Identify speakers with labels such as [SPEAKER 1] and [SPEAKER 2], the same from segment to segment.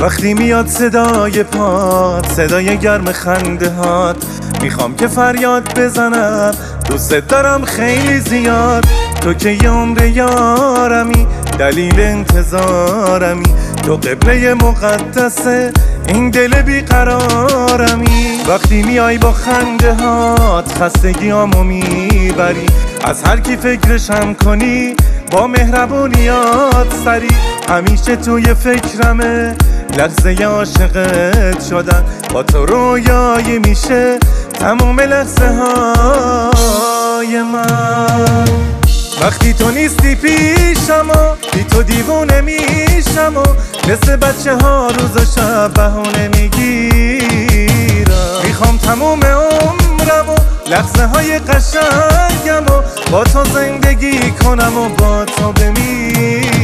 [SPEAKER 1] وقتی میاد صدای پات، صدای گرم خنده هات، میخوام که فریاد بزنم دوست دارم خیلی زیاد. تو که یه عمر یارمی، دلیل انتظارمی، تو قبله مقدسه این دل بیقرارمی. وقتی میای با خنده هات خستگیامو میبری، از هر کی فکرشم کنی با مهربونیات سری. همیشه توی فکرمه لحظه عاشقت شدن، با تو رویایی میشه تموم لحظه های من. وقتی تو نیستی پیشم و بی تو دیوونه میشم و مثل بچه ها روز و شب بهونه میگیرم. میخوام تموم عمرم و لحظه های قشنگم و با تو زندگی کنم و با تو بمیرم.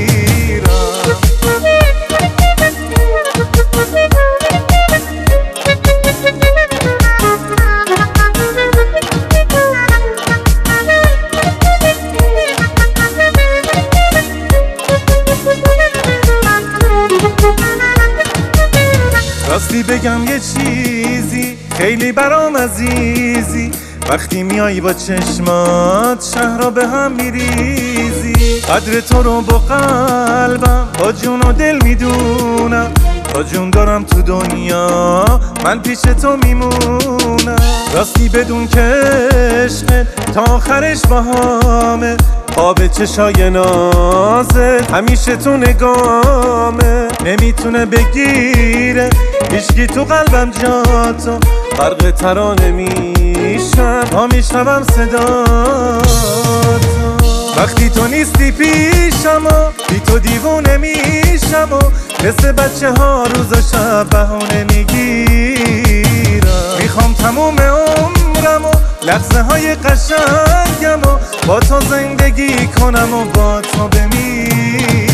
[SPEAKER 1] راستی بگم یه چیزی خیلی برام عزیزی، وقتی میایی با چشمات شهر رو به هم میریزی. قدر تو رو با قلبم با جون و دل میدونم، تا جون دارم تو دنیا من پیش تو میمونم. راستی بدون که عشقت تا آخرش باهامه، خواب چشای نازت همیشه تو نگامه. نمیتونه بگیره هیچکی تو قلبم جاتو، غرق ترانه میشم تا میشنوم صداتو. وقتی تو نیستی پیشم و بی تو دیوونه میشم و مثل بچه ها روز و شب بهونه میگیرم. میخوام تموم عمرم و لحظه های قشنگم و با تو زندگی کنم و با تو بمیرم.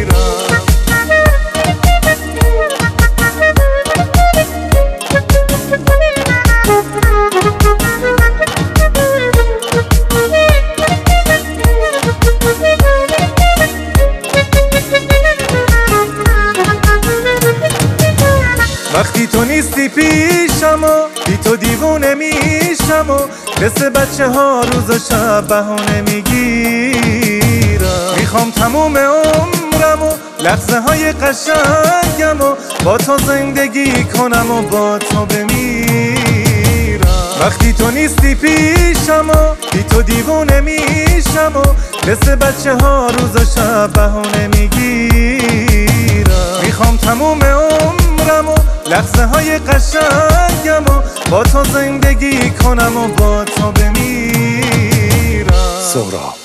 [SPEAKER 1] وقتی تو نیستی پیشم و بی تو دیوونه میشم و مثل بچه ها روز و شب بهونه میگیرم. میخوام تموم عمرم و لحظه های قشنگم و با تو زندگی کنم و با تو بمیرم. وقتی تو نیستی پیشم و بی تو دیوونه میشم و مثل بچه ها روز و شب بهونه میگیرم. میخوام تموم عمرم و لحظه های قشنگم و با تو زندگی کنم و با تو بمیرم.
[SPEAKER 2] سهراب.